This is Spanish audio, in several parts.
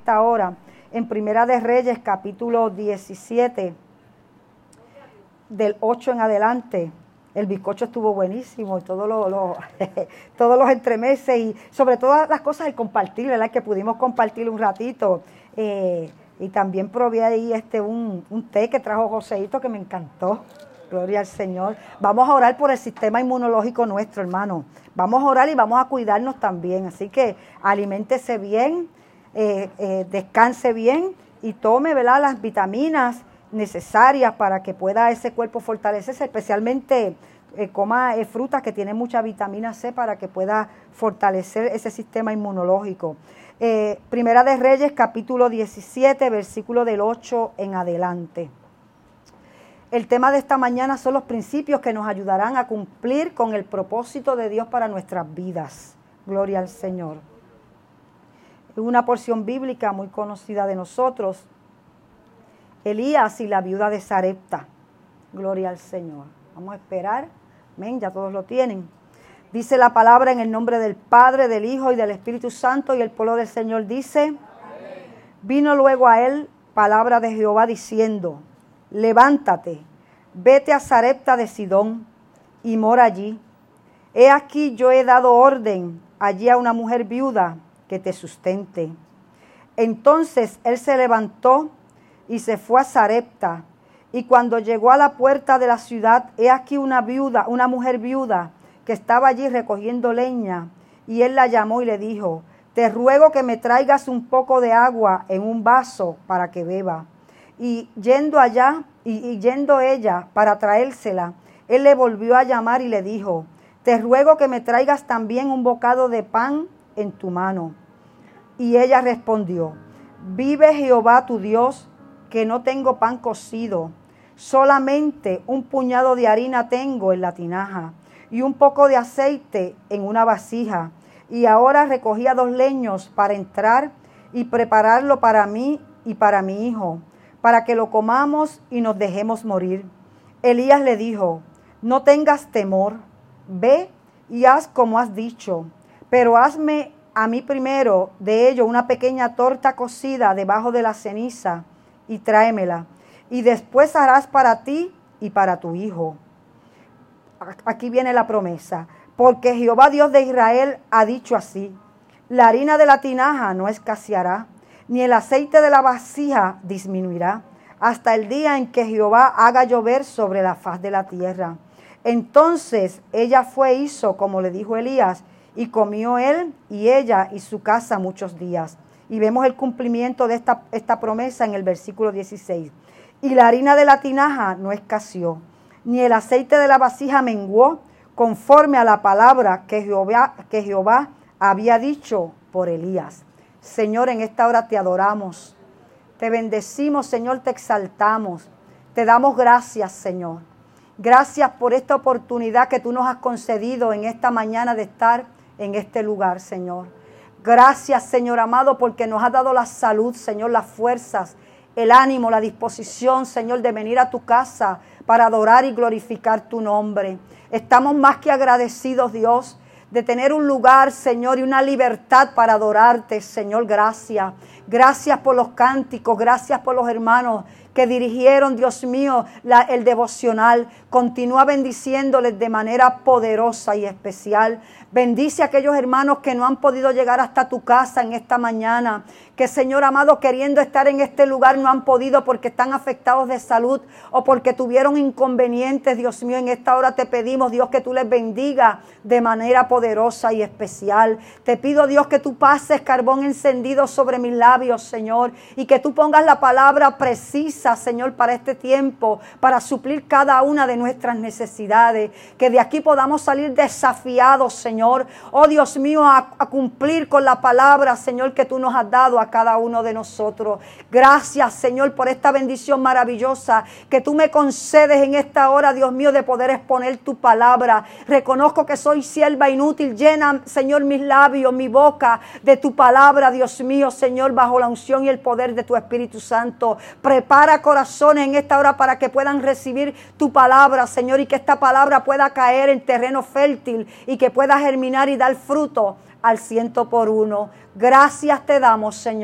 esta hora en Primera de Reyes, capítulo 17, del 8 en adelante. El bizcocho estuvo buenísimo y todos los entremeses y sobre todas las cosas el compartir, ¿verdad? Que pudimos compartir un ratito. Y también probé ahí un té que trajo Joseito que me encantó. Gloria al Señor. Vamos a orar por el sistema inmunológico nuestro, hermano. Vamos a orar y vamos a cuidarnos también. Así que aliméntese bien, descanse bien y tome, ¿verdad?, las vitaminas necesarias para que pueda ese cuerpo fortalecerse, especialmente coma frutas que tienen mucha vitamina C para que pueda fortalecer ese sistema inmunológico. Primera de Reyes, capítulo 17, versículo del 8 en adelante. El tema de esta mañana son los principios que nos ayudarán a cumplir con el propósito de Dios para nuestras vidas. Gloria al Señor. Es una porción bíblica muy conocida de nosotros. Elías y la viuda de Sarepta. Gloria al Señor. Vamos a esperar. Amén, ya todos lo tienen. Dice la palabra en el nombre del Padre, del Hijo y del Espíritu Santo, y el pueblo del Señor dice: Amén. Vino luego a él palabra de Jehová diciendo: levántate, vete a Sarepta de Sidón y mora allí. He aquí yo he dado orden allí a una mujer viuda que te sustente. Entonces él se levantó y se fue a Sarepta, y cuando llegó a la puerta de la ciudad, he aquí una mujer viuda que estaba allí recogiendo leña, y él la llamó y le dijo: te ruego que me traigas un poco de agua en un vaso para que beba. Y yendo ella para traérsela, él le volvió a llamar y le dijo: te ruego que me traigas también un bocado de pan en tu mano. Y ella respondió: vive Jehová tu Dios, que no tengo pan cocido, solamente un puñado de harina tengo en la tinaja y un poco de aceite en una vasija. Y ahora recogía 2 leños para entrar y prepararlo para mí y para mi hijo, para que lo comamos y nos dejemos morir. Elías le dijo: no tengas temor, ve y haz como has dicho, pero hazme a mí primero de ello una pequeña torta cocida debajo de la ceniza y tráemela, y después harás para ti y para tu hijo. Aquí viene la promesa: porque Jehová Dios de Israel ha dicho así: la harina de la tinaja no escaseará, ni el aceite de la vasija disminuirá, hasta el día en que Jehová haga llover sobre la faz de la tierra. Entonces ella fue e hizo como le dijo Elías, y comió él y ella y su casa muchos días. Y vemos el cumplimiento de esta promesa en el versículo 16. Y la harina de la tinaja no escaseó, ni el aceite de la vasija menguó, conforme a la palabra que Jehová había dicho por Elías. Señor, en esta hora te adoramos, te bendecimos, Señor, te exaltamos, te damos gracias, Señor. Gracias por esta oportunidad que tú nos has concedido en esta mañana de estar en este lugar, Señor. Gracias, Señor amado, porque nos has dado la salud, Señor, las fuerzas, el ánimo, la disposición, Señor, de venir a tu casa para adorar y glorificar tu nombre. Estamos más que agradecidos, Dios, de tener un lugar, Señor, y una libertad para adorarte, Señor. Gracias. Gracias por los cánticos, gracias por los hermanos que dirigieron, Dios mío, el devocional. Continúa bendiciéndoles de manera poderosa y especial. Bendice a aquellos hermanos que no han podido llegar hasta tu casa en esta mañana, que, Señor amado, queriendo estar en este lugar no han podido porque están afectados de salud o porque tuvieron inconvenientes. Dios mío, en esta hora te pedimos, Dios, que tú les bendiga de manera poderosa y especial. Te pido, Dios, que tú pases carbón encendido sobre mis labios, Señor, y que tú pongas la palabra precisa, Señor, para este tiempo, para suplir cada una de nuestras necesidades, que de aquí podamos salir desafiados, Señor, oh Dios mío, a cumplir con la palabra, Señor, que tú nos has dado a cada uno de nosotros. Gracias, Señor, por esta bendición maravillosa que tú me concedes en esta hora, Dios mío, de poder exponer tu palabra. Reconozco que soy sierva inútil. Llena, Señor, mis labios, mi boca de tu palabra, Dios mío, Señor, bajo la unción y el poder de tu Espíritu Santo. Prepara corazones en esta hora para que puedan recibir tu palabra, Señor, y que esta palabra pueda caer en terreno fértil y que pueda germinar y dar fruto al 100 por 1. Gracias te damos, Señor,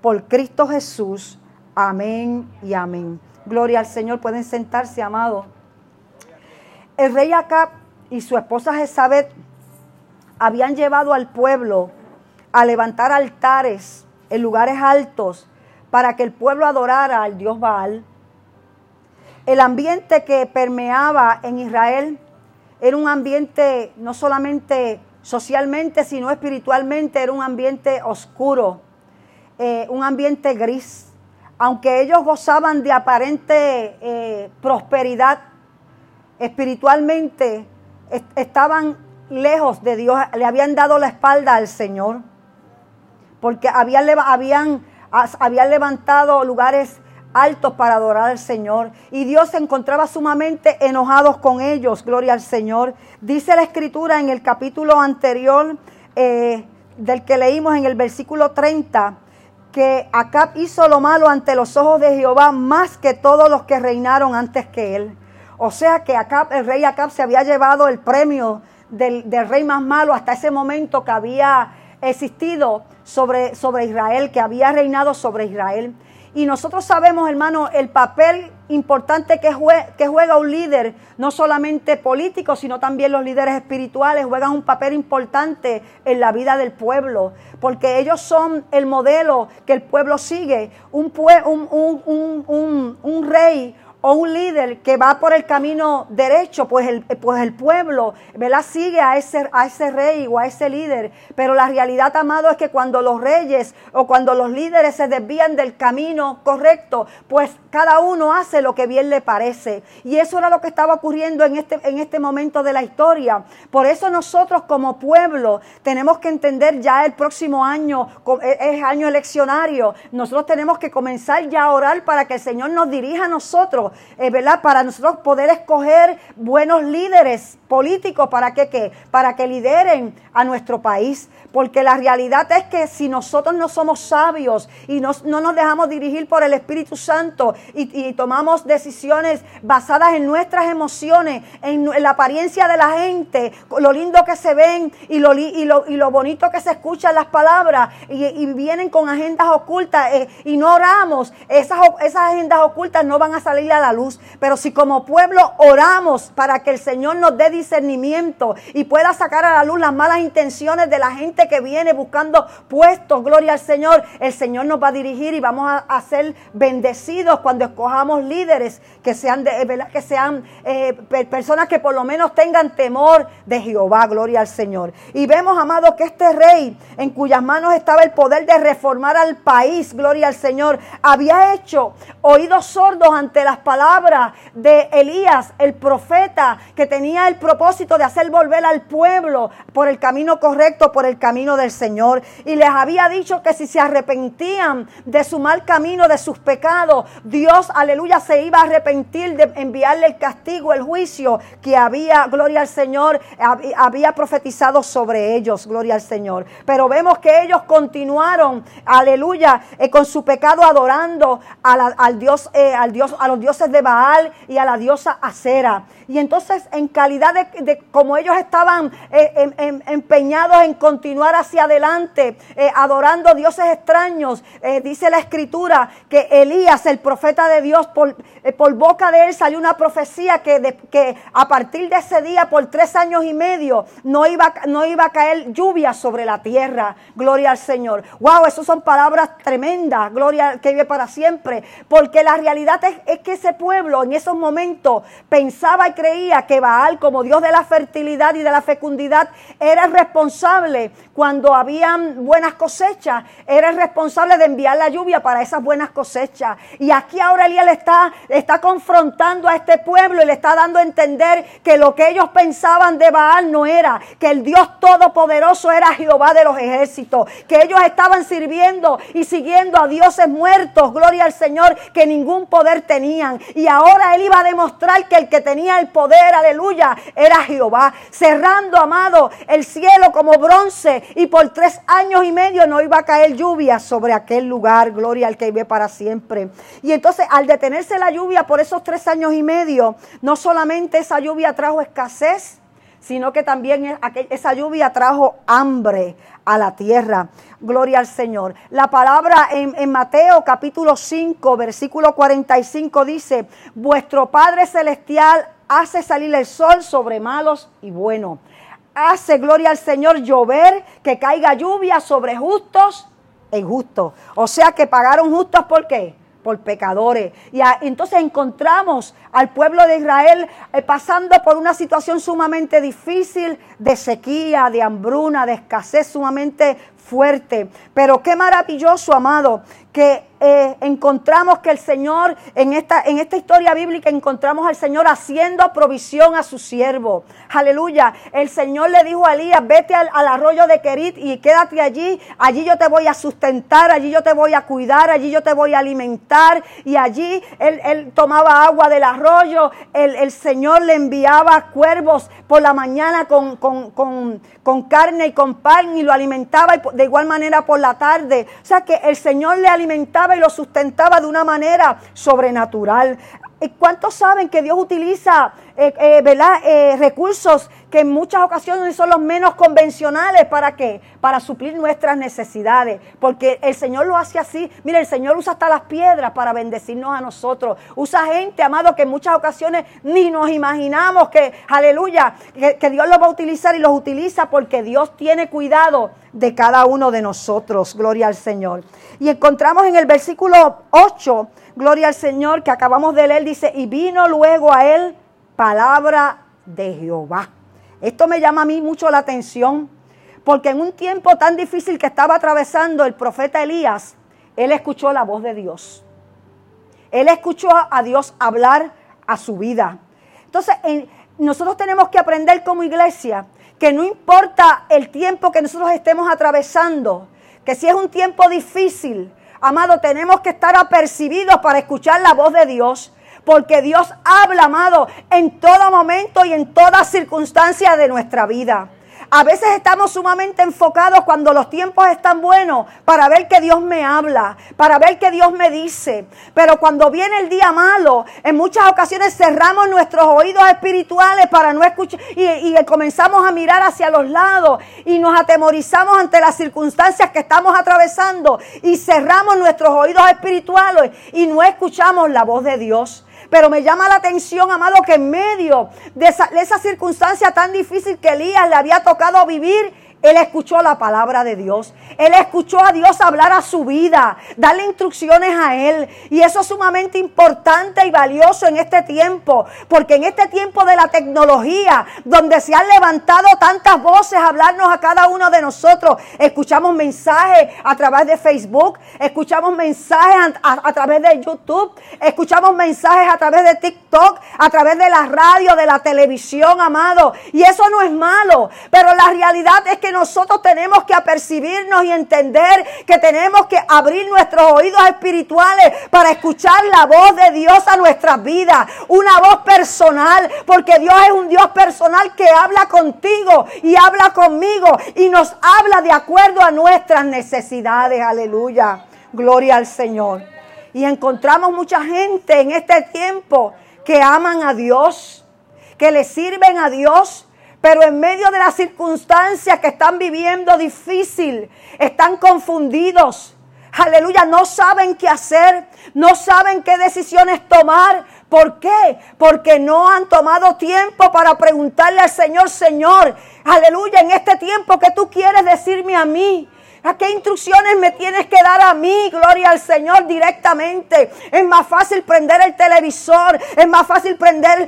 por Cristo Jesús. Amén y amén. Gloria al Señor. Pueden sentarse, amados. El rey Acab y su esposa Jezabel habían llevado al pueblo a levantar altares en lugares altos para que el pueblo adorara al dios Baal. El ambiente que permeaba en Israel era un ambiente no solamente socialmente, sino espiritualmente, era un ambiente oscuro, un ambiente gris. Aunque ellos gozaban de aparente prosperidad, espiritualmente estaban lejos de Dios, le habían dado la espalda al Señor, porque habían levantado lugares altos para adorar al Señor, y Dios se encontraba sumamente enojado con ellos. Gloria al Señor. Dice la Escritura en el capítulo anterior del que leímos, en el versículo 30, que Acab hizo lo malo ante los ojos de Jehová más que todos los que reinaron antes que él. O sea que el rey Acab se había llevado el premio del rey más malo hasta ese momento que había existido sobre Israel, que había reinado sobre Israel. Y nosotros sabemos, hermano, el papel importante que juega un líder, no solamente político, sino también los líderes espirituales juegan un papel importante en la vida del pueblo, porque ellos son el modelo que el pueblo sigue. Un rey o un líder que va por el camino derecho, pues el pueblo, ¿verdad?, sigue a ese rey o a ese líder. Pero la realidad, amado, es que cuando los reyes o cuando los líderes se desvían del camino correcto, pues cada uno hace lo que bien le parece. Y eso era lo que estaba ocurriendo en este momento de la historia. Por eso nosotros como pueblo tenemos que entender, ya el próximo año es año eleccionario. Nosotros tenemos que comenzar ya a orar para que el Señor nos dirija a nosotros, ¿verdad? Para nosotros poder escoger buenos líderes políticos. ¿Para qué? Para que lideren a nuestro país. Porque la realidad es que si nosotros no somos sabios y no nos dejamos dirigir por el Espíritu Santo y tomamos decisiones basadas en nuestras emociones, en la apariencia de la gente, lo lindo que se ven y lo bonito que se escuchan las palabras, y vienen con agendas ocultas y no oramos, esas agendas ocultas no van a salir a la luz. Pero si como pueblo oramos para que el Señor nos dé discernimiento y pueda sacar a la luz las malas intenciones de la gente que viene buscando puestos, gloria al Señor, el Señor nos va a dirigir y vamos a ser bendecidos cuando escojamos líderes que sean personas que por lo menos tengan temor de Jehová. Gloria al Señor. Y vemos, amados, que este rey, en cuyas manos estaba el poder de reformar al país, gloria al Señor, había hecho oídos sordos ante las palabras de Elías, el profeta, que tenía el propósito de hacer volver al pueblo por el camino correcto, por el camino del Señor. Y les había dicho que si se arrepentían de su mal camino, de sus pecados, Dios, aleluya, se iba a arrepentir de enviarle el castigo, el juicio que había, gloria al Señor, había profetizado sobre ellos, gloria al Señor. Pero vemos que ellos continuaron, aleluya, con su pecado, adorando a los dioses de Baal y a la diosa Acera. Y entonces, en calidad de como ellos estaban empeñados en continuar hacia adelante, adorando dioses extraños, dice la Escritura que Elías, el profeta de Dios, por boca de él salió una profecía que a partir de ese día, por 3 años y medio, no iba a caer lluvia sobre la tierra. Gloria al Señor. Wow, esas son palabras tremendas, gloria que vive para siempre, porque la realidad es que ese pueblo en esos momentos pensaba y creía que Baal, como dios de la fertilidad y de la fecundidad, era el responsable cuando habían buenas cosechas, era el responsable de enviar la lluvia para esas buenas cosechas. Y aquí ahora Elías le está confrontando a este pueblo y le está dando a entender que lo que ellos pensaban de Baal no era, que el Dios Todopoderoso era Jehová de los ejércitos, que ellos estaban sirviendo y siguiendo a dioses muertos, gloria al Señor, que ningún poder tenían. Y ahora él iba a demostrar que el que tenía el poder, aleluya, era Jehová, cerrando, amado, el cielo como bronce, y por 3 años y medio no iba a caer lluvia sobre aquel lugar, gloria al que vive para siempre. Y entonces, al detenerse la lluvia por esos 3 años y medio, no solamente esa lluvia trajo escasez, sino que también esa lluvia trajo hambre a la tierra. Gloria al Señor. La palabra en Mateo capítulo 5, versículo 45 dice: vuestro Padre Celestial hace salir el sol sobre malos y buenos. Hace, gloria al Señor, llover, que caiga lluvia sobre justos e injustos. O sea que pagaron justos, ¿por qué? Por pecadores. Y entonces encontramos al pueblo de Israel pasando por una situación sumamente difícil, de sequía, de hambruna, de escasez sumamente fuerte. Pero qué maravilloso, amado, que encontramos que el Señor, en esta historia bíblica, encontramos al Señor haciendo provisión a su siervo. Aleluya. El Señor le dijo a Elías: vete al arroyo de Querit y quédate allí. Allí yo te voy a sustentar, allí yo te voy a cuidar, allí yo te voy a alimentar. Y allí él tomaba agua del arroyo. El Señor le enviaba cuervos por la mañana con carne y con pan, y lo alimentaba, y de igual manera por la tarde. O sea que el Señor le alimentaba y lo sustentaba de una manera sobrenatural. ¿Cuántos saben que Dios utiliza recursos que en muchas ocasiones son los menos convencionales? ¿Para qué? Para suplir nuestras necesidades, porque el Señor lo hace así. Mire, el Señor usa hasta las piedras para bendecirnos a nosotros. Usa gente, amado, que en muchas ocasiones ni nos imaginamos que, aleluya, que Dios los va a utilizar, y los utiliza porque Dios tiene cuidado de cada uno de nosotros. Gloria al Señor. Y encontramos en el versículo 8, gloria al Señor, que acabamos de leer, dice: y vino luego a él palabra de Jehová. Esto me llama a mí mucho la atención, porque en un tiempo tan difícil que estaba atravesando el profeta Elías, él escuchó la voz de Dios. Él escuchó a Dios hablar a su vida. Entonces, nosotros tenemos que aprender como iglesia que no importa el tiempo que nosotros estemos atravesando, que si es un tiempo difícil, amado, tenemos que estar apercibidos para escuchar la voz de Dios, porque Dios habla, amado, en todo momento y en toda circunstancia de nuestra vida. A veces estamos sumamente enfocados cuando los tiempos están buenos para ver que Dios me habla, para ver que Dios me dice. Pero cuando viene el día malo, en muchas ocasiones cerramos nuestros oídos espirituales para no escuchar, y comenzamos a mirar hacia los lados y nos atemorizamos ante las circunstancias que estamos atravesando y cerramos nuestros oídos espirituales y no escuchamos la voz de Dios. Pero me llama la atención, amado, que en medio de esa circunstancia tan difícil que Elías le había tocado vivir, él escuchó la palabra de Dios. Él escuchó a Dios hablar a su vida, darle instrucciones a él. Y eso es sumamente importante y valioso en este tiempo. Porque en este tiempo de la tecnología, donde se han levantado tantas voces a hablarnos a cada uno de nosotros, escuchamos mensajes a través de Facebook, escuchamos mensajes a través de YouTube, escuchamos mensajes a través de TikTok, a través de la radio, de la televisión, amado. Y eso no es malo, pero la realidad es que nosotros tenemos que apercibirnos y entender que tenemos que abrir nuestros oídos espirituales para escuchar la voz de Dios a nuestras vidas. Una voz personal, porque Dios es un Dios personal que habla contigo y habla conmigo y nos habla de acuerdo a nuestras necesidades. Aleluya. Gloria al Señor. Y encontramos mucha gente en este tiempo que aman a Dios, que le sirven a Dios, pero en medio de las circunstancias que están viviendo difícil, están confundidos. Aleluya, no saben qué hacer, no saben qué decisiones tomar. ¿Por qué? Porque no han tomado tiempo para preguntarle al Señor: Señor, aleluya, en este tiempo, ¿qué tú quieres decirme a mí? ¿A qué instrucciones me tienes que dar a mí? Gloria al Señor, directamente. Es más fácil prender el televisor, es más fácil prender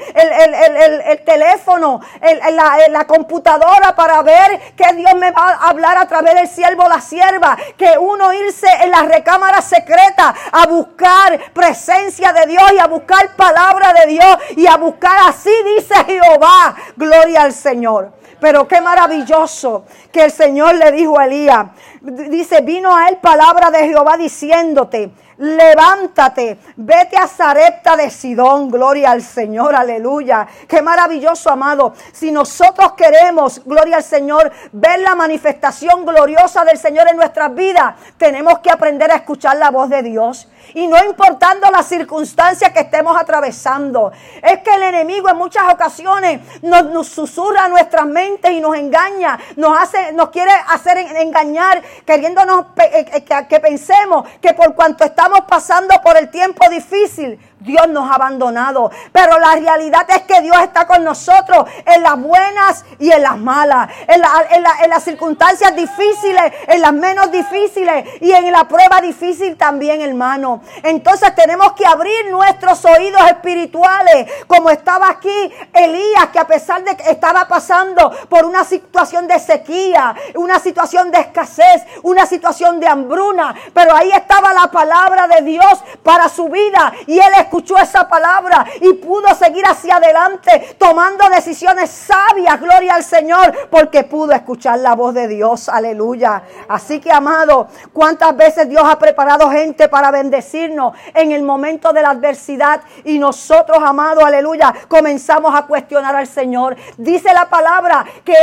el teléfono, la computadora para ver que Dios me va a hablar a través del siervo o la sierva, que uno irse en la recámara secreta a buscar presencia de Dios y a buscar palabra de Dios y a buscar, así dice Jehová. Gloria al Señor. Pero qué maravilloso que el Señor le dijo a Elías. Dice: vino a él palabra de Jehová diciéndote: levántate, vete a Sarepta de Sidón. Gloria al Señor, aleluya. Qué maravilloso, amado. Si nosotros queremos, gloria al Señor, ver la manifestación gloriosa del Señor en nuestras vidas, tenemos que aprender a escuchar la voz de Dios. y no importando las circunstancias que estemos atravesando. Es que el enemigo en muchas ocasiones nos susurra a nuestras mentes y nos engaña, nos quiere hacer engañar, queriéndonos que pensemos que por cuanto estamos pasando por el tiempo difícil, Dios nos ha abandonado. Pero la realidad es que Dios está con nosotros en las buenas y en las malas, en las circunstancias difíciles, en las menos difíciles y en la prueba difícil también, hermano. Entonces tenemos que abrir nuestros oídos espirituales, como estaba aquí Elías, que a pesar de que estaba pasando por una situación de sequía, una situación de escasez, una situación de hambruna, pero ahí estaba la palabra de Dios para su vida, y él escuchó esa palabra y pudo seguir hacia adelante tomando decisiones sabias, gloria al Señor, porque pudo escuchar la voz de Dios, aleluya. Así que, amado, cuántas veces Dios ha preparado gente para bendecirnos en el momento de la adversidad, y nosotros, amado, aleluya, comenzamos a cuestionar al Señor. Dice la palabra que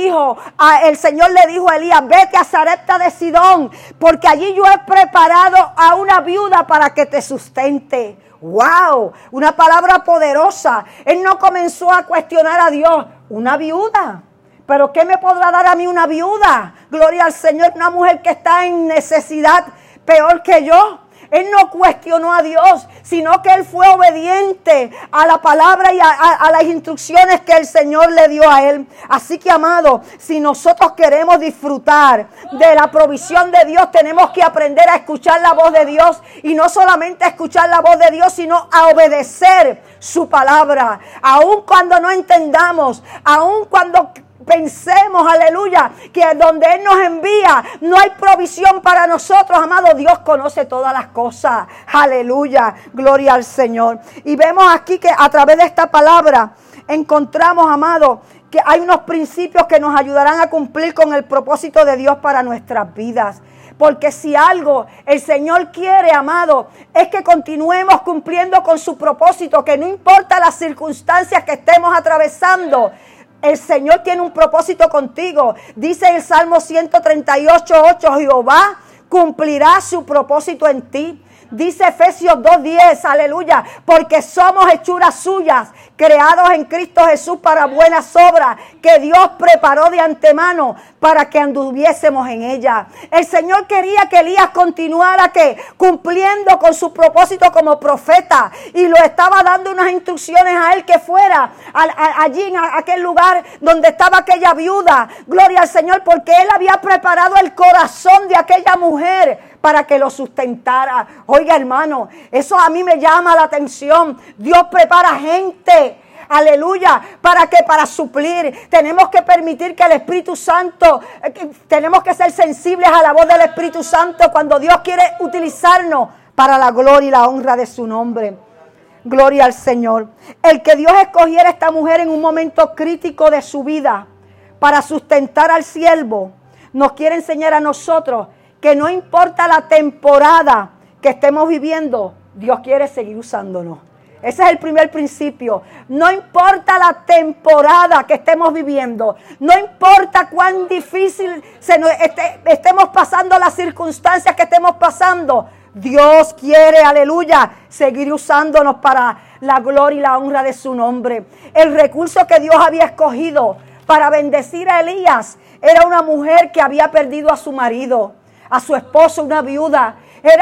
el Señor le dijo a Elías: vete a Sarepta de Sidón, porque allí yo he preparado a una viuda para que te sustente. ¡Wow! Una palabra poderosa. Él no comenzó a cuestionar a Dios. Una viuda. ¿Pero qué me podrá dar a mí una viuda? Gloria al Señor, una mujer que está en necesidad peor que yo. Él no cuestionó a Dios, sino que él fue obediente a la palabra y a las instrucciones que el Señor le dio a él. Así que, amado, si nosotros queremos disfrutar de la provisión de Dios, tenemos que aprender a escuchar la voz de Dios, y no solamente a escuchar la voz de Dios, sino a obedecer su palabra. Aun cuando no entendamos, aun cuando pensemos, aleluya, que donde Él nos envía no hay provisión para nosotros, amado, Dios conoce todas las cosas, aleluya, gloria al Señor. Y vemos aquí que a través de esta palabra encontramos, amado, que hay unos principios que nos ayudarán a cumplir con el propósito de Dios para nuestras vidas. Porque si algo el Señor quiere, amado, es que continuemos cumpliendo con su propósito, que no importa las circunstancias que estemos atravesando, el Señor tiene un propósito contigo. Dice el Salmo 138:8, Jehová cumplirá su propósito en ti. Dice Efesios 2:10, aleluya, porque somos hechuras suyas, creados en Cristo Jesús para buenas obras, que Dios preparó de antemano para que anduviésemos en ella. El Señor quería que Elías continuara cumpliendo con su propósito como profeta, y lo estaba dando unas instrucciones a él, que fuera allí en aquel lugar donde estaba aquella viuda, gloria al Señor, porque él había preparado el corazón de aquella mujer para que lo sustentara. Oiga, hermano, eso a mí me llama la atención. Dios prepara gente, aleluya, para suplir. Tenemos que permitir que el Espíritu Santo, tenemos que ser sensibles a la voz del Espíritu Santo cuando Dios quiere utilizarnos para la gloria y la honra de su nombre. Gloria al Señor. El que Dios escogiera a esta mujer en un momento crítico de su vida para sustentar al siervo, nos quiere enseñar a nosotros que no importa la temporada que estemos viviendo, Dios quiere seguir usándonos. Ese es el primer principio. No importa la temporada que estemos viviendo, no importa cuán difícil estemos pasando, las circunstancias que estemos pasando, Dios quiere, aleluya, seguir usándonos para la gloria y la honra de su nombre. El recurso que Dios había escogido para bendecir a Elías era una mujer que había perdido a su marido, a su esposo, una viuda.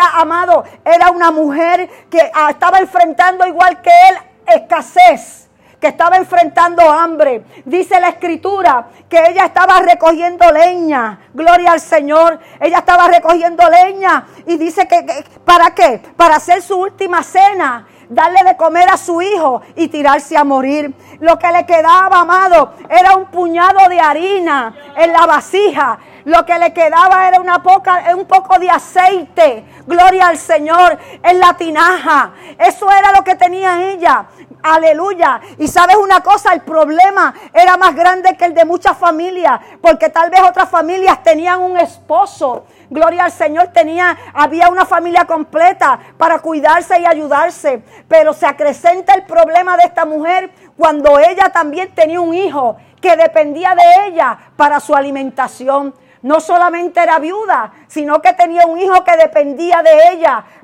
Era una mujer que estaba enfrentando, igual que él, escasez, que estaba enfrentando hambre. Dice la Escritura que ella estaba recogiendo leña. Gloria al Señor. Ella estaba recogiendo leña, y dice que ¿para qué? Para hacer su última cena, darle de comer a su hijo y tirarse a morir. Lo que le quedaba, amado, era un puñado de harina en la vasija. Lo que le quedaba era un poco de aceite, gloria al Señor, en la tinaja. Eso era lo que tenía ella, aleluya. Y sabes una cosa, el problema era más grande que el de muchas familias, porque tal vez otras familias tenían un esposo, gloria al Señor, había una familia completa para cuidarse y ayudarse. Pero se acrecenta el problema de esta mujer cuando ella también tenía un hijo que dependía de ella para su alimentación. No solamente era viuda, sino que tenía un hijo que dependía de ella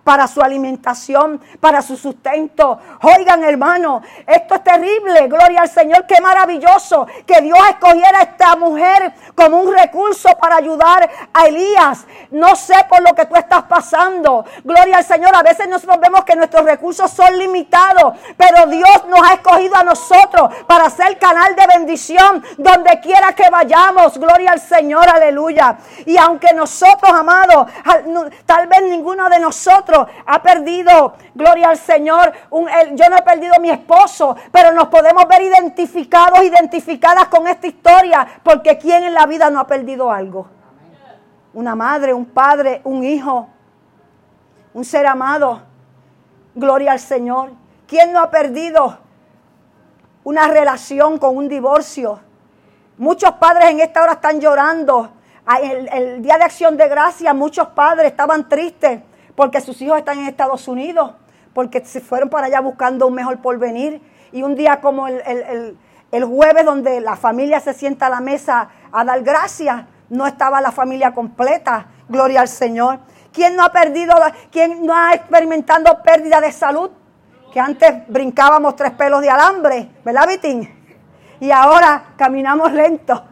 para su alimentación, para su sustento. Oigan, hermano, esto es terrible. Gloria al Señor, qué maravilloso que Dios escogiera a esta mujer como un recurso para ayudar a Elías. No sé por lo que tú estás pasando. Gloria al Señor, a veces nosotros vemos que nuestros recursos son limitados, pero Dios nos ha escogido a nosotros para ser canal de bendición donde quiera que vayamos. Gloria al Señor, aleluya. Y aunque nosotros, amados, tal vez ninguno de nosotros ha perdido, gloria al Señor, yo no he perdido a mi esposo, pero nos podemos ver identificados, identificadas con esta historia, porque ¿quién en la vida no ha perdido algo? Una madre, un padre, un hijo, un ser amado. Gloria al Señor. ¿Quién no ha perdido una relación con un divorcio? Muchos padres en esta hora están llorando. El Día de Acción de Gracias, muchos padres estaban tristes porque sus hijos están en Estados Unidos, porque se fueron para allá buscando un mejor porvenir. Y un día como el jueves, donde la familia se sienta a la mesa a dar gracias, no estaba la familia completa. Gloria al Señor. ¿Quién no ha experimentado pérdida de salud? Que antes brincábamos 3 pelos de alambre, ¿verdad, Vitín? Y ahora caminamos lento.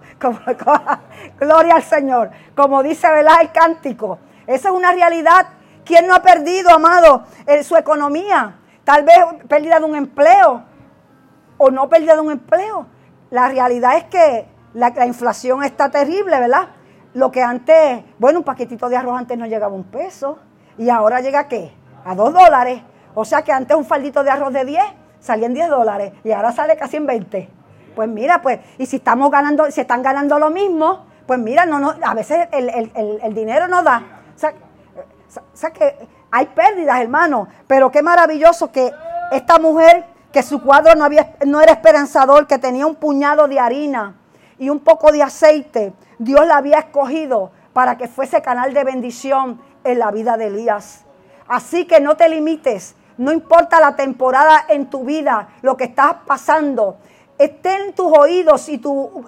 Gloria al Señor. Como dice, ¿verdad?, el cántico. Esa es una realidad. ¿Quién no ha perdido, amado, su economía? Tal vez pérdida de un empleo o no pérdida de un empleo. La realidad es que la inflación está terrible, ¿verdad? Lo que antes, bueno, un paquetito de arroz antes no llegaba a $1 y ahora llega ¿a qué? A $2. O sea que antes un faldito de arroz de 10 salía en $10 y ahora sale casi en 20. Pues mira, pues, y si están ganando lo mismo, pues mira, a veces el dinero no da. O sea que hay pérdidas, hermano, pero qué maravilloso que esta mujer, que su cuadro no era esperanzador, que tenía un puñado de harina y un poco de aceite, Dios la había escogido para que fuese canal de bendición en la vida de Elías. Así que no te limites, no importa la temporada en tu vida, lo que estás pasando, estén tus oídos y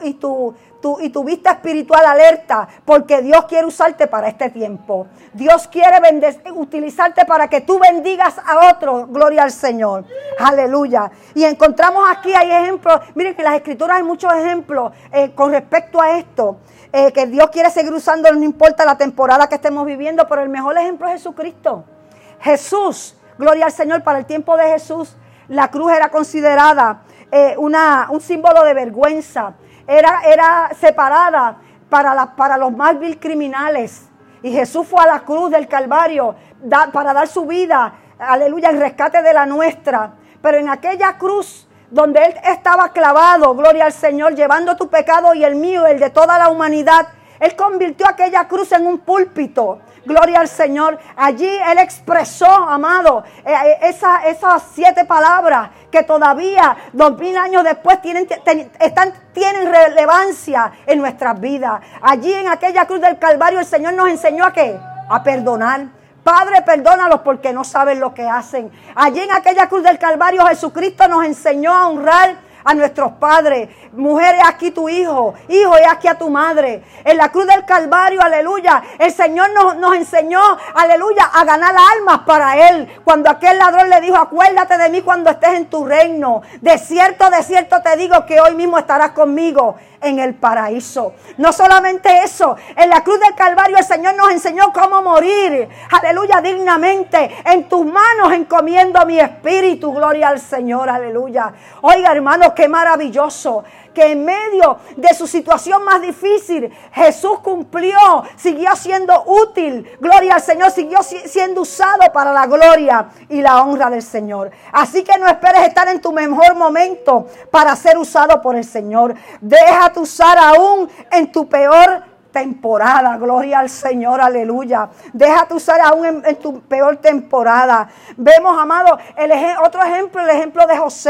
tu vista espiritual alerta, porque Dios quiere usarte para este tiempo. Dios quiere utilizarte para que tú bendigas a otros. Gloria al Señor. Aleluya. Y encontramos aquí, hay ejemplos. Miren que en las Escrituras hay muchos ejemplos con respecto a esto. Que Dios quiere seguir usando, no importa la temporada que estemos viviendo, pero el mejor ejemplo es Jesucristo. Jesús, gloria al Señor, para el tiempo de Jesús, la cruz era considerada un símbolo de vergüenza. Era separada para los más vil criminales. Y Jesús fue a la cruz del Calvario para dar su vida, aleluya, el rescate de la nuestra. Pero en aquella cruz donde Él estaba clavado, gloria al Señor, llevando tu pecado y el mío, el de toda la humanidad, Él convirtió aquella cruz en un púlpito. Gloria al Señor. Allí Él expresó, amado, esas 7 palabras que todavía 2000 años después tienen relevancia en nuestras vidas. Allí en aquella cruz del Calvario el Señor nos enseñó ¿a qué? A perdonar. Padre, perdónalos porque no saben lo que hacen. Allí en aquella cruz del Calvario Jesucristo nos enseñó a honrar a nuestros padres. Mujer, he aquí tu hijo. Hijo, he aquí a tu madre. En la cruz del Calvario, aleluya, el Señor nos enseñó, aleluya, a ganar almas para Él. Cuando aquel ladrón le dijo, acuérdate de mí cuando estés en tu reino. De cierto te digo que hoy mismo estarás conmigo en el paraíso. No solamente eso, en la cruz del Calvario el Señor nos enseñó cómo morir, aleluya, dignamente. En tus manos encomiendo mi espíritu, gloria al Señor, aleluya. Oiga, hermanos, qué maravilloso que en medio de su situación más difícil, Jesús cumplió, siguió siendo útil, gloria al Señor, siguió siendo usado para la gloria y la honra del Señor. Así que no esperes estar en tu mejor momento para ser usado por el Señor. Déjate usar aún en tu peor temporada, gloria al Señor, aleluya. Déjate usar aún en tu peor temporada. Vemos, amado, otro ejemplo, el ejemplo de José.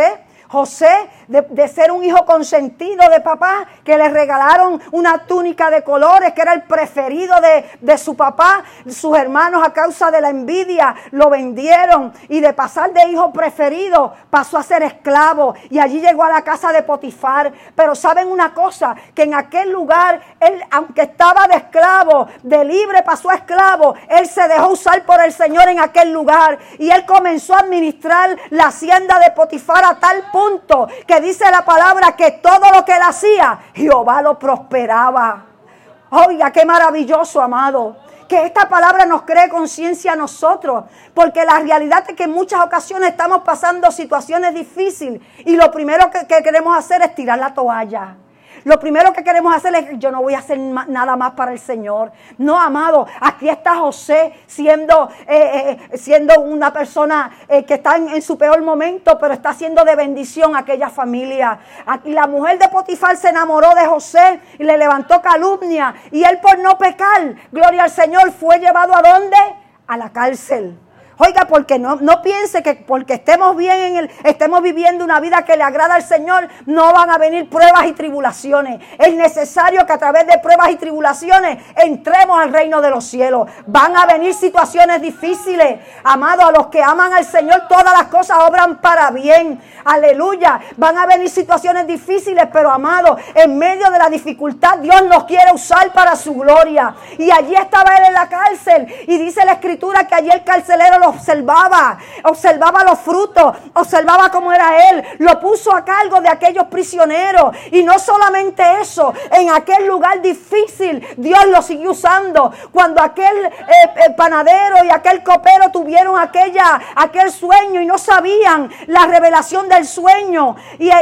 José, de ser un hijo consentido de papá, que le regalaron una túnica de colores, que era el preferido de su papá. Sus hermanos, a causa de la envidia, lo vendieron, y de pasar de hijo preferido pasó a ser esclavo, y allí llegó a la casa de Potifar. Pero saben una cosa, que en aquel lugar él, aunque estaba de esclavo, de libre pasó a esclavo, él se dejó usar por el Señor en aquel lugar, y él comenzó a administrar la hacienda de Potifar a tal punto que dice la palabra que todo lo que él hacía, Jehová lo prosperaba. Oiga, qué maravilloso, amado, que esta palabra nos cree conciencia a nosotros, porque la realidad es que en muchas ocasiones estamos pasando situaciones difíciles, y lo primero que queremos hacer es tirar la toalla. Lo primero que queremos hacer es, yo no voy a hacer nada más para el Señor. No, amado, aquí está José siendo una persona que está en su peor momento, pero está siendo de bendición a aquella familia. Aquí la mujer de Potifar se enamoró de José y le levantó calumnia, y él, por no pecar, gloria al Señor, fue llevado ¿a dónde? A la cárcel. Oiga, porque no piense que porque estemos bien estemos viviendo una vida que le agrada al Señor, no van a venir pruebas y tribulaciones. Es necesario que a través de pruebas y tribulaciones entremos al reino de los cielos. Van a venir situaciones difíciles. Amado, a los que aman al Señor, todas las cosas obran para bien. Aleluya. Van a venir situaciones difíciles, pero amado, en medio de la dificultad, Dios nos quiere usar para su gloria. Y allí estaba él en la cárcel, y dice la Escritura que allí el carcelero lo observaba los frutos, observaba cómo era él, lo puso a cargo de aquellos prisioneros. Y no solamente eso, en aquel lugar difícil Dios lo siguió usando. Cuando aquel panadero y aquel copero tuvieron aquel sueño y no sabían la revelación del sueño,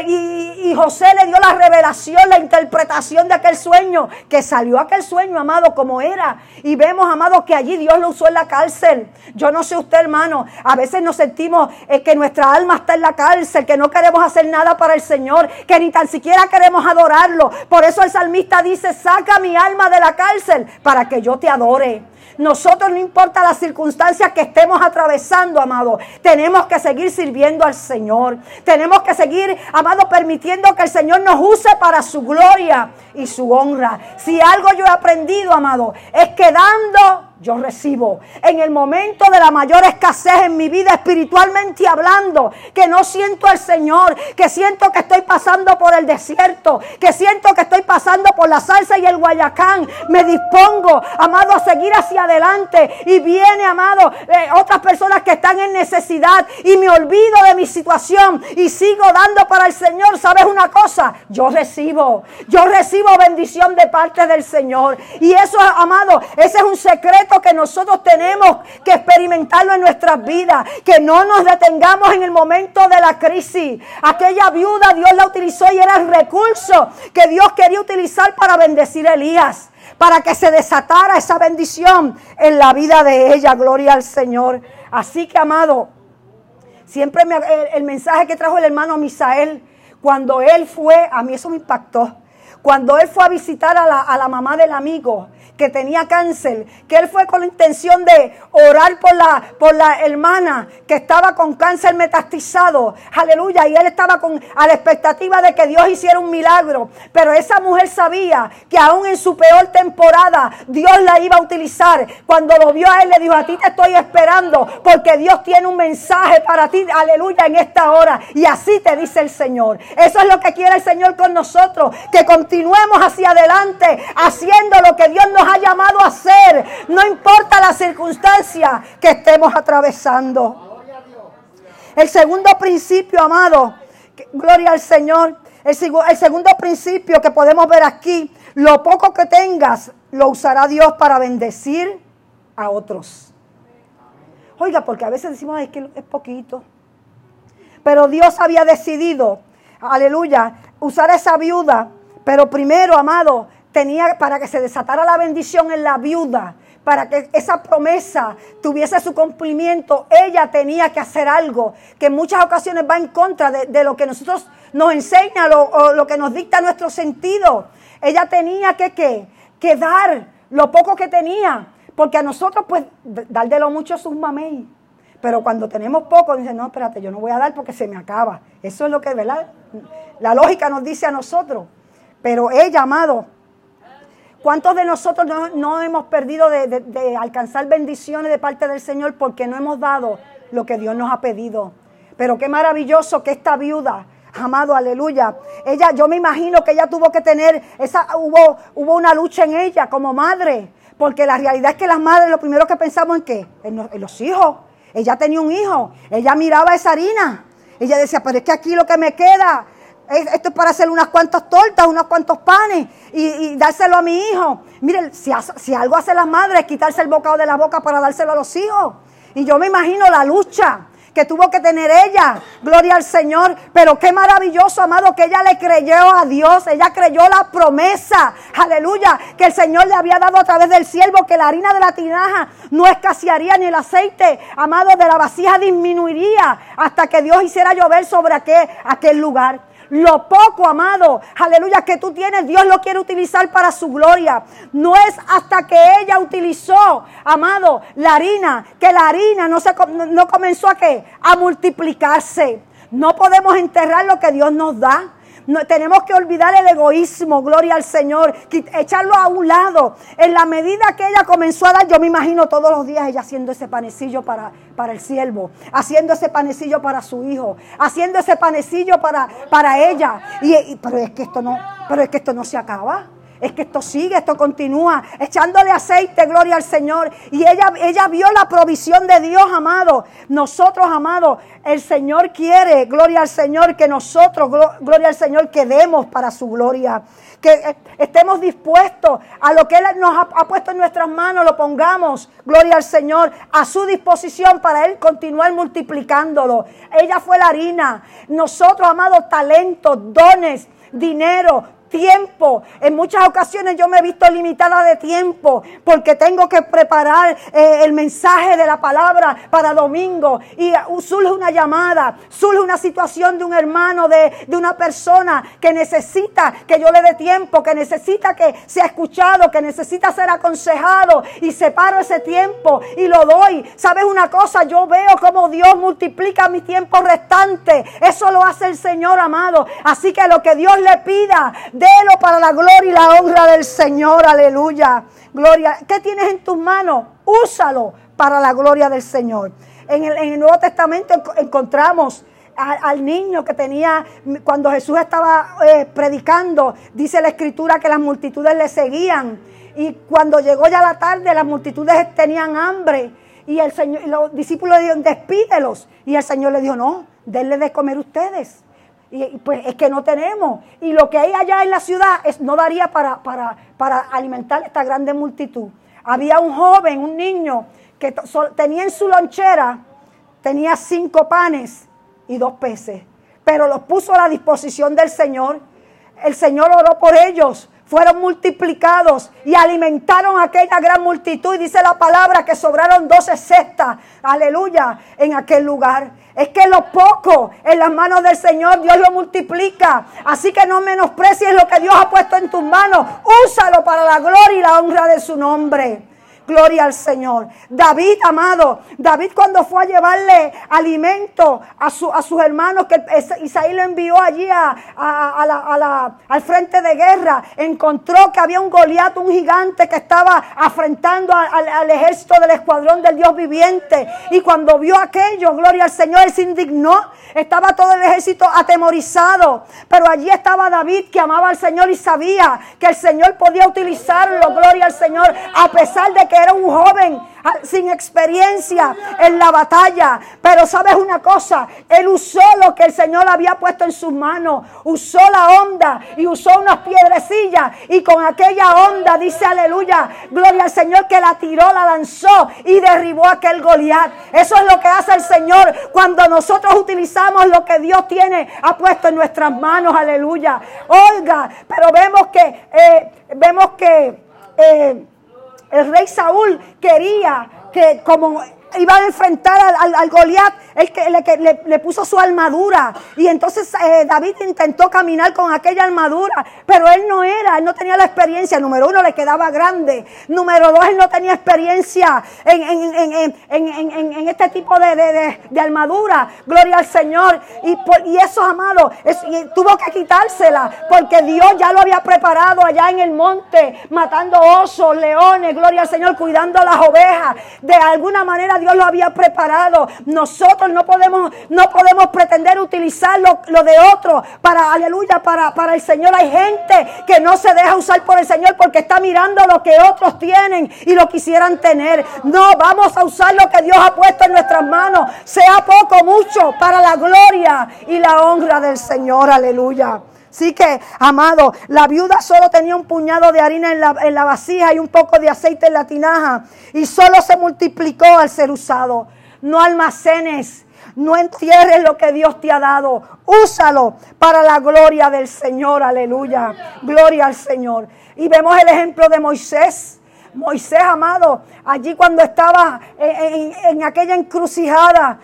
y José le dio la revelación, la interpretación de aquel sueño, que salió aquel sueño, amado, como era. Y vemos, amado, que allí Dios lo usó en la cárcel. Yo no sé usted, hermano, a veces nos sentimos que nuestra alma está en la cárcel, que no queremos hacer nada para el Señor, que ni tan siquiera queremos adorarlo. Por eso el salmista dice, saca mi alma de la cárcel para que yo te adore. Nosotros, no importa las circunstancias que estemos atravesando, amado, tenemos que seguir sirviendo al Señor. Tenemos que seguir, amado, permitiendo que el Señor nos use para su gloria y su honra. Si algo yo he aprendido, amado, es que dando yo recibo. En el momento de la mayor escasez en mi vida, espiritualmente hablando, que no siento al Señor, que siento que estoy pasando por el desierto, que siento que estoy pasando por la salsa y el guayacán, me dispongo, amado, a seguir hacia adelante. Y viene, amado, otras personas que están en necesidad, y me olvido de mi situación y sigo dando para el Señor. ¿Sabes una cosa? Yo recibo bendición de parte del Señor. Y eso, amado, ese es un secreto que nosotros tenemos que experimentarlo en nuestras vidas, que no nos detengamos en el momento de la crisis. Aquella viuda Dios la utilizó, y era el recurso que Dios quería utilizar para bendecir a Elías, para que se desatara esa bendición en la vida de ella. Gloria al Señor. Así que, amado, siempre el mensaje que trajo el hermano Misael, cuando él fue, a mí eso me impactó. Cuando él fue a visitar a la mamá del amigo que tenía cáncer, que él fue con la intención de orar por la hermana que estaba con cáncer metastizado, aleluya, y él estaba a la expectativa de que Dios hiciera un milagro, pero esa mujer sabía que aún en su peor temporada Dios la iba a utilizar. Cuando lo vio a él, le dijo, a ti te estoy esperando, porque Dios tiene un mensaje para ti, aleluya, en esta hora. Y así te dice el Señor. Eso es lo que quiere el Señor con nosotros, que continuemos hacia adelante, haciendo lo que Dios nos ha llamado a hacer, no importa la circunstancia que estemos atravesando. El segundo principio, amado, gloria al Señor, el segundo principio que podemos ver aquí, lo poco que tengas, lo usará Dios para bendecir a otros. Oiga, porque a veces decimos, ay, es que es poquito. Pero Dios había decidido, aleluya, usar a esa viuda. Pero primero, amado, para que se desatara la bendición en la viuda, para que esa promesa tuviese su cumplimiento, ella tenía que hacer algo que en muchas ocasiones va en contra de lo que nosotros nos enseña o lo que nos dicta nuestro sentido. Ella tenía que dar lo poco que tenía, porque a nosotros, pues, dar de lo mucho es un mamey. Pero cuando tenemos poco, dicen, no, espérate, yo no voy a dar porque se me acaba. Eso es lo que, ¿verdad? La lógica nos dice a nosotros. Pero ella, amado, ¿cuántos de nosotros no hemos perdido de alcanzar bendiciones de parte del Señor porque no hemos dado lo que Dios nos ha pedido? Pero qué maravilloso que esta viuda, amado, aleluya, ella, yo me imagino que ella tuvo que tener, hubo una lucha en ella como madre, porque la realidad es que las madres lo primero que pensamos en ¿qué? En los hijos. Ella tenía un hijo, ella miraba esa harina, ella decía, pero es que aquí lo que me queda, esto es para hacer unas cuantas tortas, unos cuantos panes y dárselo a mi hijo. Miren, si algo hacen las madres es quitarse el bocado de la boca para dárselo a los hijos. Y yo me imagino la lucha que tuvo que tener ella, gloria al Señor, pero qué maravilloso, amado, que ella le creyó a Dios, ella creyó la promesa, aleluya, que el Señor le había dado a través del siervo, que la harina de la tinaja no escasearía ni el aceite, amado, de la vasija disminuiría hasta que Dios hiciera llover sobre aquel lugar. Lo poco, amado, aleluya, que tú tienes, Dios lo quiere utilizar para su gloria. No es hasta que ella utilizó, amado, la harina, que la harina no comenzó a multiplicarse. No podemos enterrar lo que Dios nos da. No, tenemos que olvidar el egoísmo, gloria al Señor, echarlo a un lado. En la medida que ella comenzó a dar, yo me imagino todos los días ella haciendo ese panecillo para el siervo, haciendo ese panecillo para su hijo, haciendo ese panecillo para ella. Pero es que esto no se acaba. Es que esto sigue, esto continúa, echándole aceite, gloria al Señor. Y ella vio la provisión de Dios, amado. Nosotros, amado, el Señor quiere, gloria al Señor, que nosotros, gloria al Señor, que demos para su gloria. Que estemos dispuestos a lo que Él nos ha puesto en nuestras manos, lo pongamos, gloria al Señor, a su disposición para Él continuar multiplicándolo. Ella fue la harina. Nosotros, amados, talentos, dones, dinero, tiempo. En muchas ocasiones yo me he visto limitada de tiempo porque tengo que preparar el mensaje de la palabra para domingo y surge una llamada, surge una situación de un hermano, de una persona que necesita que yo le dé tiempo, que necesita que sea escuchado, que necesita ser aconsejado y separo ese tiempo y lo doy. ¿Sabes una cosa? Yo veo cómo Dios multiplica mi tiempo restante. Eso lo hace el Señor, amado. Así que lo que Dios le pida, délo para la gloria y la honra del Señor, aleluya. Gloria. ¿Qué tienes en tus manos? Úsalo para la gloria del Señor. En el Nuevo Testamento encontramos al niño que tenía, cuando Jesús estaba predicando, dice la Escritura que las multitudes le seguían. Y cuando llegó ya la tarde, las multitudes tenían hambre. Y los discípulos le dijeron, despídelos. Y el Señor le dijo, no, denle de comer ustedes. Y pues es que no tenemos. Y lo que hay allá en la ciudad no daría para alimentar esta grande multitud. Había un joven, un niño, que tenía en su lonchera, tenía 5 panes y 2 peces. Pero los puso a la disposición del Señor. El Señor oró por ellos. Fueron multiplicados y alimentaron a aquella gran multitud. Y dice la palabra que sobraron 12 cestas, aleluya, en aquel lugar. Es que lo poco en las manos del Señor, Dios lo multiplica. Así que no menosprecies lo que Dios ha puesto en tus manos. Úsalo para la gloria y la honra de su nombre. Gloria al Señor. David, amado, David cuando fue a llevarle alimento a sus hermanos, que Isaí lo envió allí al frente de guerra, encontró que había un Goliat, un gigante que estaba afrentando al ejército del escuadrón del Dios viviente. Y cuando vio aquello, gloria al Señor, él se indignó. Estaba todo el ejército atemorizado, pero allí estaba David, que amaba al Señor y sabía que el Señor podía utilizarlo, gloria al Señor, a pesar de que era un joven sin experiencia en la batalla. Pero sabes una cosa, él usó lo que el Señor había puesto en sus manos, usó la honda y usó unas piedrecillas, y con aquella honda, dice aleluya, gloria al Señor, que la tiró, la lanzó y derribó a aquel Goliat. Eso es lo que hace el Señor cuando nosotros utilizamos lo que Dios ha puesto en nuestras manos, aleluya. Oiga, pero vemos que el rey Saúl quería que, como iba a enfrentar al Goliat, el que le puso su armadura. Y entonces David intentó caminar con aquella armadura, pero él no tenía la experiencia. Número uno, le quedaba grande. Número dos, él no tenía experiencia en este tipo de armadura. Gloria al Señor. Y eso, amado, tuvo que quitársela, porque Dios ya lo había preparado allá en el monte, matando osos, leones, gloria al Señor, cuidando a las ovejas. De alguna manera Dios lo había preparado. Nosotros no podemos pretender utilizar lo de otro para, aleluya, para el Señor. Hay gente que no se deja usar por el Señor porque está mirando lo que otros tienen y lo quisieran tener. No, vamos a usar lo que Dios ha puesto en nuestras manos, sea poco o mucho, para la gloria y la honra del Señor, aleluya. Así que, amado, la viuda solo tenía un puñado de harina en la vasija y un poco de aceite en la tinaja, y solo se multiplicó al ser usado. No almacenes, no entierres lo que Dios te ha dado. Úsalo para la gloria del Señor, aleluya. Gloria al Señor. Y vemos el ejemplo de Moisés. Moisés, amado, allí cuando estaba en aquella encrucijada,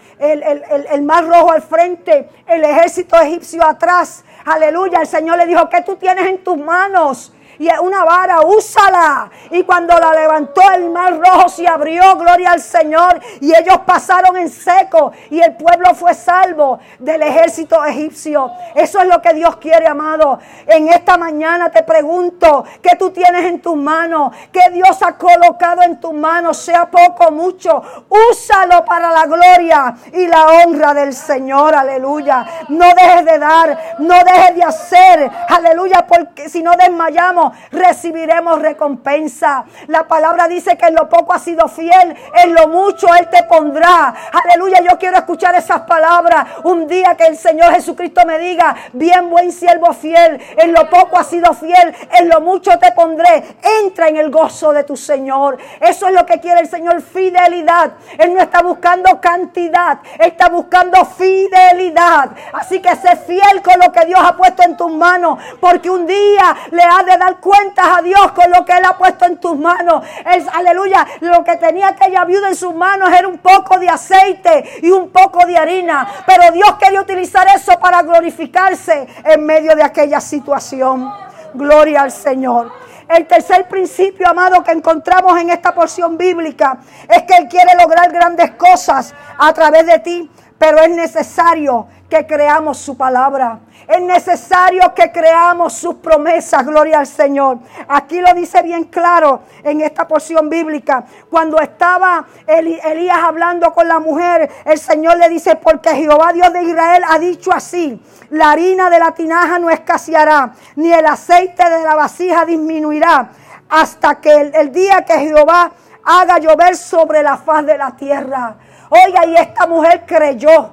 el mar rojo al frente, el ejército egipcio atrás, aleluya, el Señor le dijo: ¿qué tú tienes en tus manos? Y una vara, úsala. Y cuando la levantó, el mar rojo se abrió, gloria al Señor, y ellos pasaron en seco, y el pueblo fue salvo del ejército egipcio. Eso es lo que Dios quiere, amado. En esta mañana te pregunto: ¿qué tú tienes en tus manos? ¿Qué Dios ha colocado en tus manos? Sea poco o mucho, úsalo para la gloria y la honra del Señor, aleluya. No dejes de dar, no dejes de hacer, aleluya, porque si no desmayamos, recibiremos recompensa. La palabra dice que en lo poco has sido fiel, en lo mucho Él te pondrá. Aleluya, yo quiero escuchar esas palabras un día, que el Señor Jesucristo me diga: bien, buen siervo fiel, en lo poco has sido fiel, en lo mucho te pondré. Entra en el gozo de tu Señor. Eso es lo que quiere el Señor, fidelidad. Él no está buscando cantidad, Él está buscando fidelidad. Así que sé fiel con lo que Dios ha puesto en tus manos, porque un día le has de dar cuentas a Dios con lo que Él ha puesto en tus manos. Aleluya, lo que tenía aquella viuda en sus manos era un poco de aceite y un poco de harina, pero Dios quería utilizar eso para glorificarse en medio de aquella situación. Gloria al Señor. El tercer principio, amado, que encontramos en esta porción bíblica es que Él quiere lograr grandes cosas a través de ti, pero es necesario que creamos su palabra. Es necesario que creamos sus promesas, gloria al Señor. Aquí lo dice bien claro en esta porción bíblica. Cuando estaba Elías hablando con la mujer, el Señor le dice: porque Jehová Dios de Israel ha dicho así: la harina de la tinaja no escaseará, ni el aceite de la vasija disminuirá, hasta que el día que Jehová haga llover sobre la faz de la tierra. Oiga, y esta mujer creyó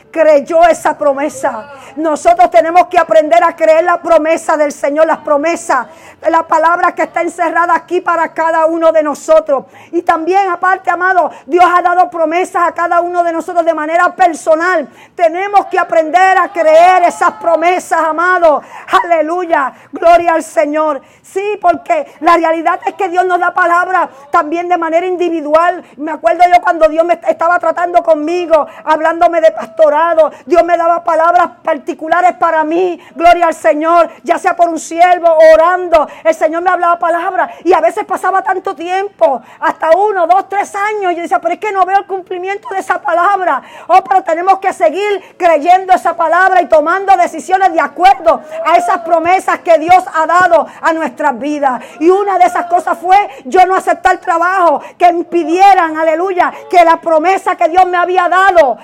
esa promesa. Nosotros tenemos que aprender a creer la promesa del Señor, las promesas, la palabra que está encerrada aquí para cada uno de nosotros. Y también, aparte, amado, Dios ha dado promesas a cada uno de nosotros de manera personal. Tenemos que aprender a creer esas promesas, amado. Aleluya, gloria al Señor. Sí, porque la realidad es que Dios nos da palabras también de manera individual. Me acuerdo yo cuando Dios me estaba tratando conmigo, hablándome de pastorado. Dios me daba palabras particulares para mí, gloria al Señor, ya sea por un siervo o orando. El Señor me hablaba palabras y a veces pasaba tanto tiempo, hasta 1, 2, 3 años. Y yo decía: pero es que no veo el cumplimiento de esa palabra. Oh, pero tenemos que seguir creyendo esa palabra y tomando decisiones de acuerdo a esas promesas que Dios ha dado a nuestras vidas. Y una de esas cosas fue yo no aceptar trabajo que impidieran, aleluya, que la promesa que Dios me había dado,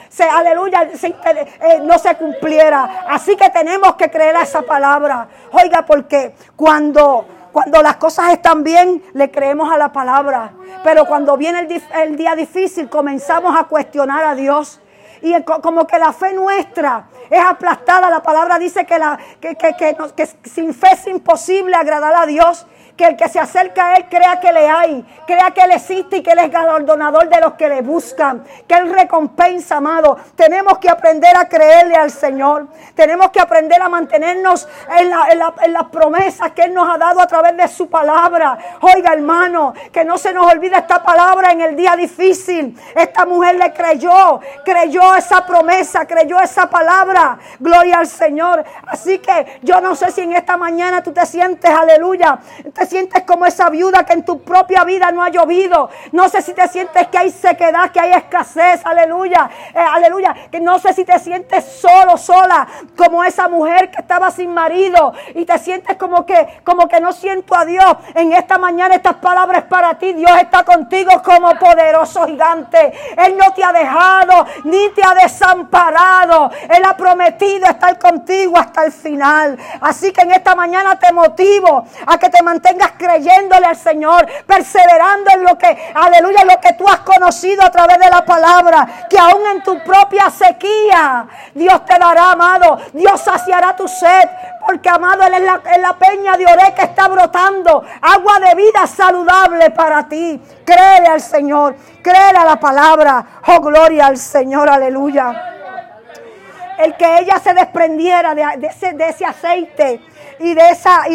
no se cumpliera. Así que tenemos que creer a esa palabra. Oiga, porque cuando las cosas están bien, le creemos a la palabra. Pero cuando viene el día difícil, comenzamos a cuestionar a Dios. Y como que la fe nuestra es aplastada. La palabra dice que sin fe es imposible agradar a Dios. que el que se acerca a Él crea que le hay, crea que Él existe y que Él es galardonador de los que le buscan, que Él recompensa, amado. Tenemos que aprender a creerle al Señor. Tenemos que aprender a mantenernos en las promesas que Él nos ha dado a través de su palabra. Oiga, hermano, que no se nos olvide esta palabra en el día difícil. Esta mujer le creyó esa promesa, creyó esa palabra. Gloria al Señor. Así que yo no sé si en esta mañana tú te sientes, aleluya, te sientes como esa viuda que en tu propia vida no ha llovido. No sé si te sientes que hay sequedad, que hay escasez, aleluya, aleluya. Que no sé si te sientes solo, sola, como esa mujer que estaba sin marido y te sientes como que no siento a Dios. En esta mañana estas palabras para ti. Dios está contigo como poderoso gigante. Él no te ha dejado ni te ha desamparado. Él ha prometido estar contigo hasta el final. Así que en esta mañana te motivo a que te mantengas creyéndole al Señor, perseverando en lo que, aleluya, lo que tú has conocido a través de la palabra, que aún en tu propia sequía Dios te dará, amado. Dios saciará tu sed, porque, amado, Él es la peña de Oré que está brotando agua de vida saludable para ti. Créele al Señor, créele a la palabra. Oh, gloria al Señor, aleluya. El que ella se desprendiera de ese aceite y de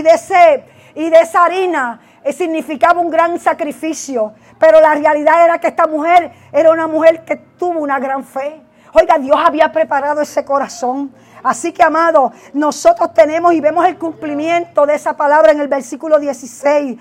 esa harina significaba un gran sacrificio. Pero la realidad era que esta mujer era una mujer que tuvo una gran fe. Oiga, Dios había preparado ese corazón. Así que, amado, nosotros tenemos y vemos el cumplimiento de esa palabra en el versículo 16.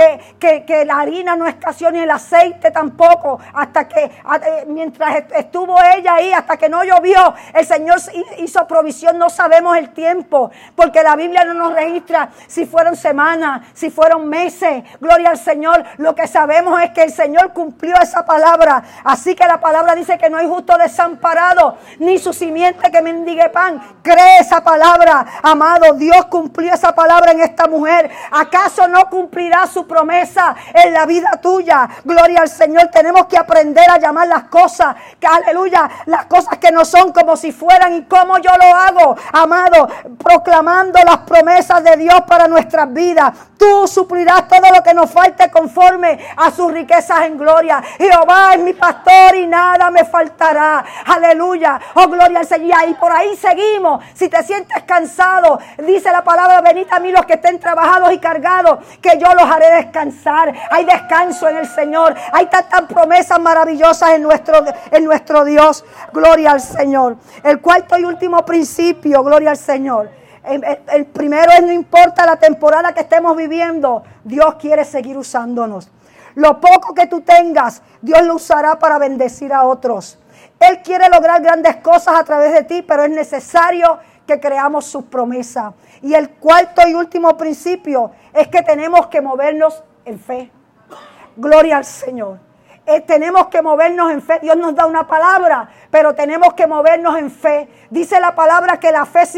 Que la harina no escaseó ni el aceite tampoco, hasta que mientras estuvo ella ahí, hasta que no llovió, el Señor hizo provisión. No sabemos el tiempo, porque la Biblia no nos registra si fueron semanas, si fueron meses. Gloria al Señor. Lo que sabemos es que el Señor cumplió esa palabra. Así que la palabra dice que no hay justo desamparado, ni su simiente que mendigue pan. Cree esa palabra, amado. Dios cumplió esa palabra en esta mujer. ¿Acaso no cumplirá su promesa en la vida tuya? Gloria al Señor. Tenemos que aprender a llamar las cosas, que, aleluya, las cosas que no son como si fueran. ¿Y cómo yo lo hago, amado? Proclamando las promesas de Dios para nuestras vidas. Tú suplirás todo lo que nos falte conforme a sus riquezas en gloria. Jehová es mi pastor y nada me faltará. Aleluya. Oh, gloria al Señor. Y por ahí seguimos. Si te sientes cansado, dice la palabra: venid a mí los que estén trabajados y cargados, que yo los haré descansar. Hay descanso en el Señor. Hay tantas promesas maravillosas en nuestro Dios. Gloria al Señor. El cuarto y último principio, gloria al Señor. El primero es: no importa la temporada que estemos viviendo, Dios quiere seguir usándonos. Lo poco que tú tengas, Dios lo usará para bendecir a otros. Él quiere lograr grandes cosas a través de ti, pero es necesario que creamos sus promesas. Y el cuarto y último principio es que tenemos que movernos en fe. Gloria al Señor. Tenemos que movernos en fe. Dios nos da una palabra, pero tenemos que movernos en fe. Dice la palabra que la fe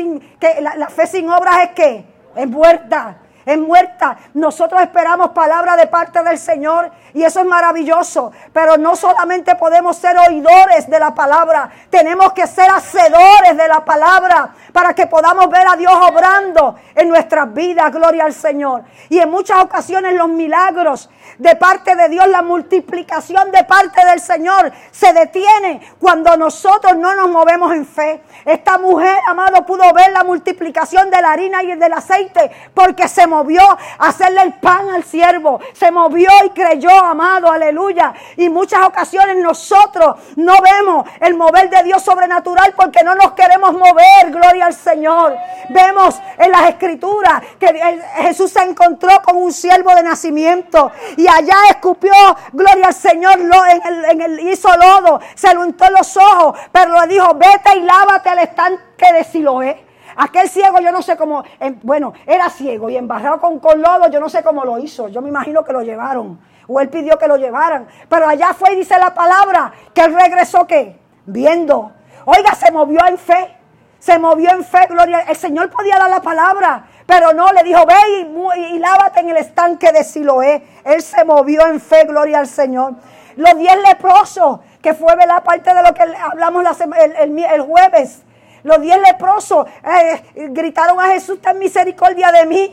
sin obras es ¿qué? Es muerta. Es muerta. Nosotros esperamos palabra de parte del Señor y eso es maravilloso. Pero no solamente podemos ser oidores de la palabra, tenemos que ser hacedores de la palabra para que podamos ver a Dios obrando en nuestras vidas. Gloria al Señor. Y en muchas ocasiones los milagros de parte de Dios, la multiplicación de parte del Señor se detiene cuando nosotros no nos movemos en fe. Esta mujer, amado, pudo ver la multiplicación de la harina y del aceite porque se movió a hacerle el pan al siervo. Se movió y creyó, amado, aleluya. Y muchas ocasiones nosotros no vemos el mover de Dios sobrenatural porque no nos queremos mover. Gloria al Señor. Vemos en las Escrituras que Jesús se encontró con un siervo de nacimiento y allá escupió, gloria al Señor, hizo lodo, se lo untó en los ojos, pero le dijo: vete y lávate al estanque de Siloé. Aquel ciego, yo no sé cómo, era ciego y embarrado con lodo, yo no sé cómo lo hizo. Yo me imagino que lo llevaron, o él pidió que lo llevaran. Pero allá fue y dice la palabra que él regresó, ¿qué? Viendo. Oiga, se movió en fe. Se movió en fe, gloria. El Señor podía dar la palabra, pero no, le dijo: ve y lávate en el estanque de Siloé. Él se movió en fe, gloria al Señor. Los 10 leprosos, que fue la parte de lo que hablamos el jueves. Los 10 leprosos gritaron a Jesús: ten misericordia de mí.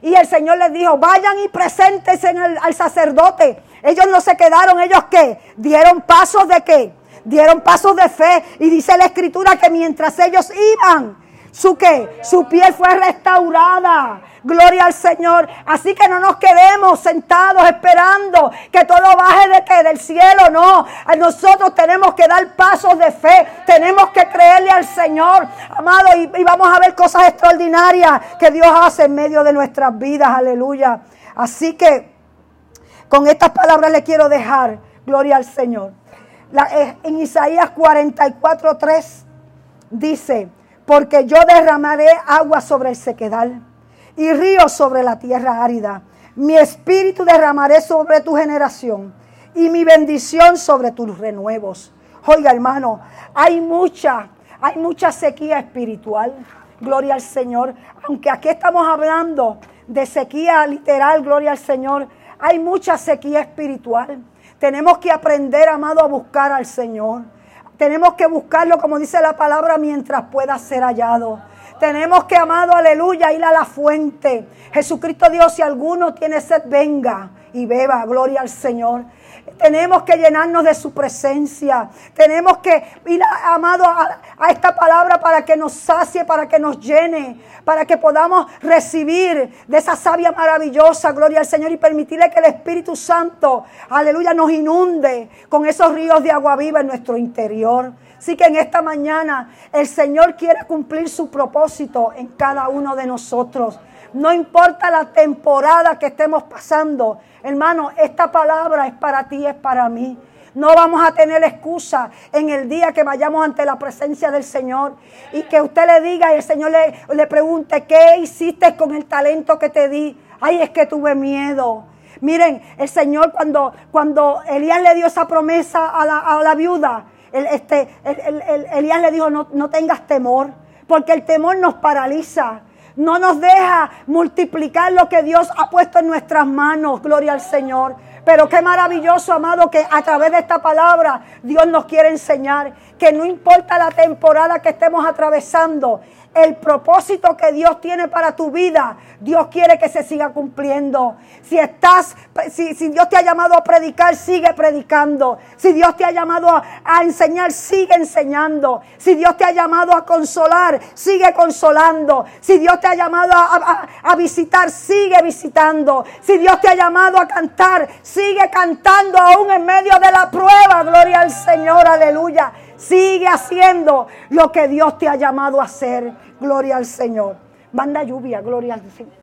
Y el Señor les dijo, vayan y preséntense al sacerdote. Ellos no se quedaron, ¿ellos qué? Dieron pasos de qué? Dieron pasos de fe. Y dice la Escritura que mientras ellos iban, ¿su qué? Su piel fue restaurada. Gloria al Señor. Así que no nos quedemos sentados esperando que todo baje de qué, del cielo. No, nosotros tenemos que dar pasos de fe. Tenemos que creerle al Señor, amado, y vamos a ver cosas extraordinarias que Dios hace en medio de nuestras vidas. Aleluya. Así que con estas palabras le quiero dejar. Gloria al Señor. En Isaías 44:3 dice, porque yo derramaré agua sobre el sequedal y ríos sobre la tierra árida. Mi espíritu derramaré sobre tu generación y mi bendición sobre tus renuevos. Oiga, hermano, hay mucha sequía espiritual. Gloria al Señor. Aunque aquí estamos hablando de sequía literal, gloria al Señor, hay mucha sequía espiritual. Tenemos que aprender, amado, a buscar al Señor. Tenemos que buscarlo, como dice la palabra, mientras pueda ser hallado. Tenemos que, amado, aleluya, ir a la fuente. Jesucristo dijo, si alguno tiene sed, venga y beba. Gloria al Señor. Tenemos que llenarnos de su presencia. Tenemos que ir, amado, a esta palabra para que nos sacie, para que nos llene, para que podamos recibir de esa savia maravillosa, gloria al Señor, y permitirle que el Espíritu Santo, aleluya, nos inunde con esos ríos de agua viva en nuestro interior. Así que en esta mañana el Señor quiere cumplir su propósito en cada uno de nosotros. No importa la temporada que estemos pasando, hermano, esta palabra es para ti, es para mí. No vamos a tener excusa en el día que vayamos ante la presencia del Señor y que usted le diga y el Señor le pregunte, ¿qué hiciste con el talento que te di? Ay, es que tuve miedo. Miren, el Señor cuando Elías le dio esa promesa a la viuda, Elías le dijo, no tengas temor, porque el temor nos paraliza. No nos deja multiplicar lo que Dios ha puesto en nuestras manos. Gloria al Señor. Pero qué maravilloso, amado, que a través de esta palabra Dios nos quiere enseñar que no importa la temporada que estemos atravesando, el propósito que Dios tiene para tu vida, Dios quiere que se siga cumpliendo. Si Dios te ha llamado a predicar, sigue predicando. Si Dios te ha llamado a enseñar, sigue enseñando. Si Dios te ha llamado a consolar, sigue consolando. Si Dios te ha llamado a visitar, sigue visitando. Si Dios te ha llamado a cantar, sigue cantando aún en medio de la prueba. Gloria al Señor, aleluya. Sigue haciendo lo que Dios te ha llamado a hacer. Gloria al Señor. Manda lluvia, gloria al Señor.